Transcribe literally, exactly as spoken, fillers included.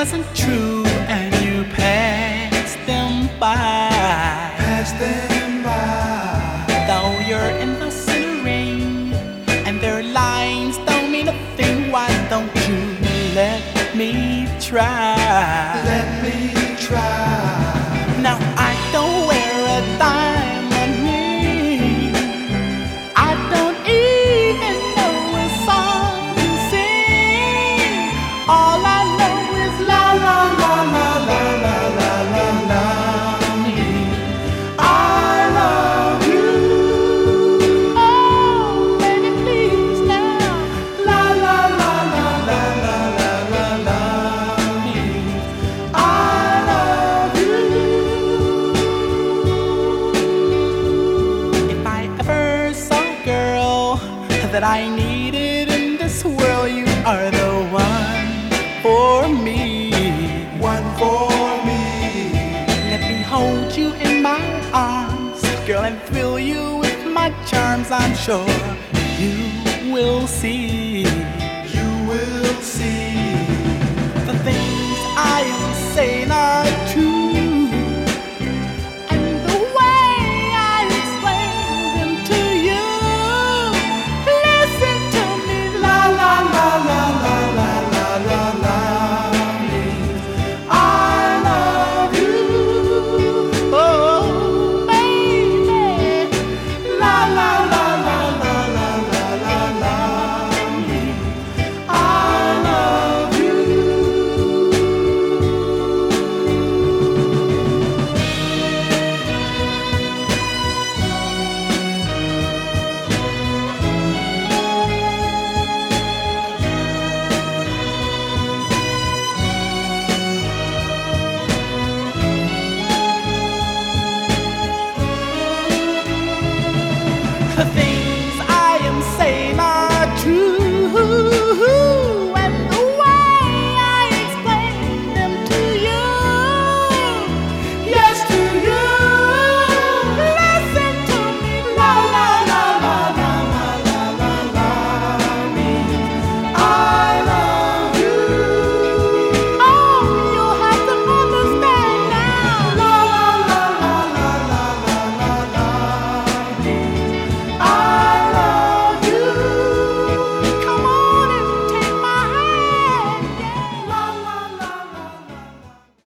wasn't true and you passed them by. Pass them by. Though you're in the ring and their lines don't mean a thing, why don't you let me try? Let me try. Now I don't wear a diamond ring, I don't even know a song to sing. All I know is la la la la la la la la la. I love you. Oh, baby, please now. La la la la la la la la la. I love you. If I ever saw a girl that I needed in this world, you are the one for me. One for me. Let me hold you in my arms, girl, and thrill you with my charms. I'm sure you will see.